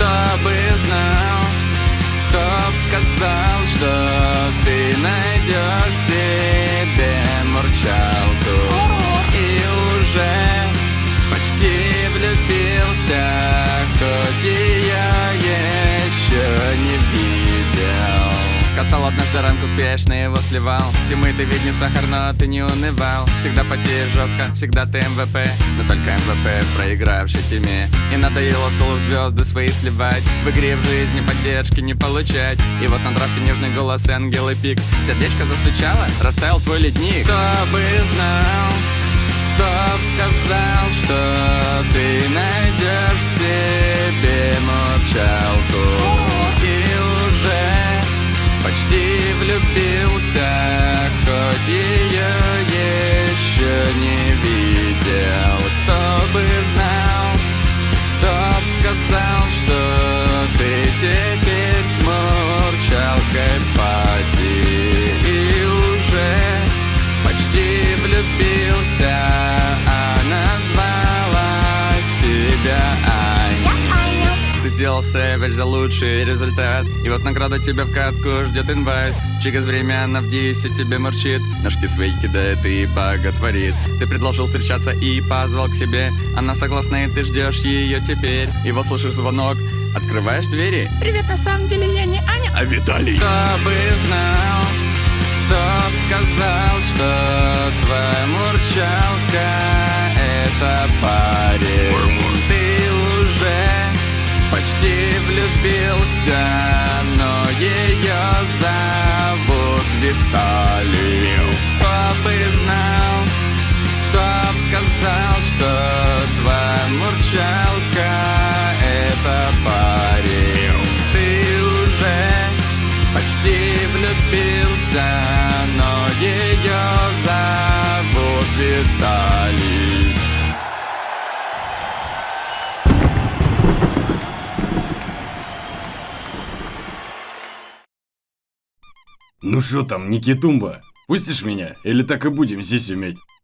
Кто бы знал, кто б сказал, что ты найдешь себе мурчалку. И уже почти влюбился, хоть ее еще не видел. Катал однажды ранку спешно, его сливал. Тимы, ты ведь не сахар, но ты не унывал. Всегда потеешь жестко, всегда ты МВП. Но только МВП в проигравшей теме. И надоело соло звезды свои сливать. В игре в жизни поддержки не получать. И вот на драфте нежный голос ангел и пик. Сердечко застучало, растаял твой ледник. Кто бы знал, кто б сказал, что ты найдешь себе мурчалку. И уже почти влюбился, хоть ее еще не видел. Кто бы знал, кто б сказал, что ты теперь с мурчалкой пати. И уже почти влюбился, а назвала себя Аня. Ты сделал сэвидж за лучший результат. И вот награда тебя в катку ждет инвайт. Чика время, она в 10 тебе мурчит. Ножки свои кидает и боготворит. Ты предложил встречаться и позвал к себе. Она согласна, и ты ждешь ее теперь. И вот слышишь звонок, открываешь двери. Привет, на самом деле я не Аня, а Виталий. Кто бы знал, кто б сказал, что твоя мурчалка это парень. Ты уже почти влюбился, но ее зовут Виталий. Кто бы знал, кто б сказал, что твоя мурчалка это парень. Ты уже почти влюбился, но ее зовут Виталий. Ну шо там, Никитумба? Пустишь меня? Или так и будем здесь уметь?